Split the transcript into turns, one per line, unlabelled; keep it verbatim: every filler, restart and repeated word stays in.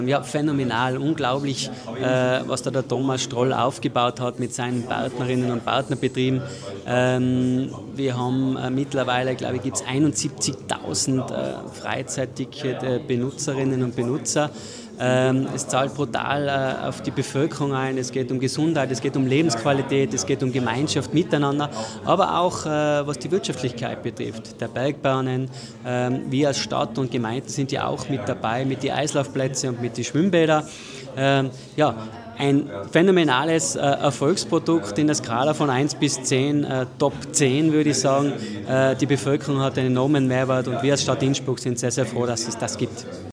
Ja, phänomenal, unglaublich, äh, was da der Thomas Stroll aufgebaut hat mit seinen Partnerinnen und Partnerbetrieben. Ähm, wir haben äh, mittlerweile, glaube ich, gibt es einundsiebzigtausend äh, Freizeit-Ticket-Benutzerinnen und Benutzer. Ähm, es zahlt brutal äh, auf die Bevölkerung ein, es geht um Gesundheit, es geht um Lebensqualität, es geht um Gemeinschaft miteinander, aber auch äh, was die Wirtschaftlichkeit betrifft. Der Bergbahnen, äh, wir als Stadt und Gemeinden sind ja auch mit dabei, mit den Eislaufplätzen und mit den Schwimmbädern. Äh, ja, ein phänomenales äh, Erfolgsprodukt in der Skala von eins bis zehn, äh, Top zehn würde ich sagen. Äh, die Bevölkerung hat einen enormen Mehrwert und wir als Stadt Innsbruck sind sehr, sehr froh, dass es das gibt.